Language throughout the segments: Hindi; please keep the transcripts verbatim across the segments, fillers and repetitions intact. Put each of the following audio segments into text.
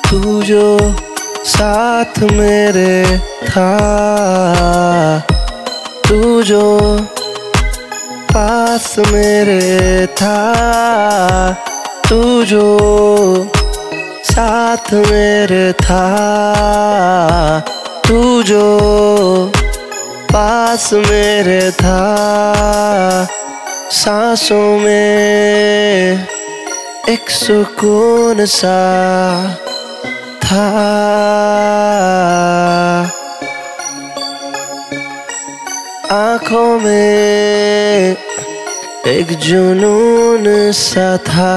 तू जो साथ मेरे था, तू जो पास मेरे था, तू जो साथ मेरे था, तू जो पास मेरे था। सांसों में एक सुकून सा था, आँखों में एक जुनून सा था।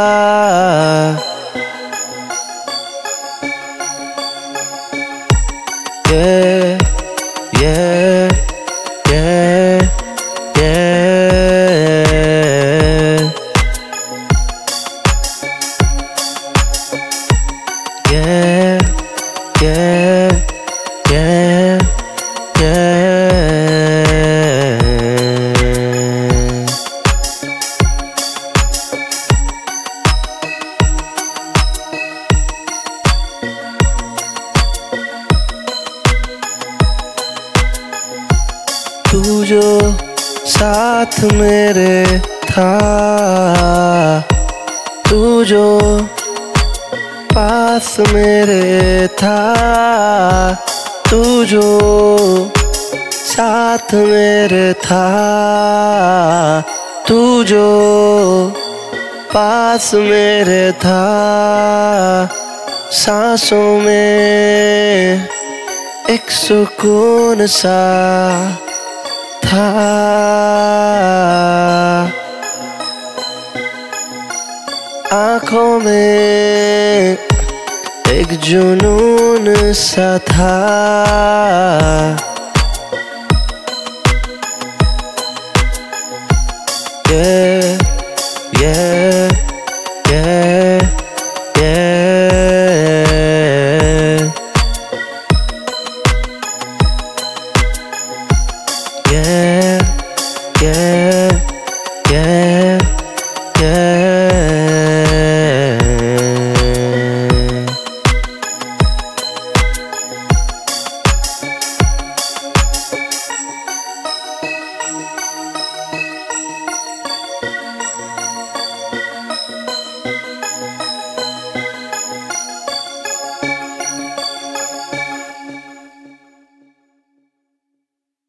Yeah, yeah, yeah, yeah. Yeah, yeah, yeah, yeah. तू जो साथ मेरे था, तू जो पास मेरे था, तू जो साथ मेरे था, तू जो पास मेरे था। सांसों में एक सुकून सा था, आँखों में एक जुनून सा था। Yeah, yeah, yeah, yeah. Yeah, yeah.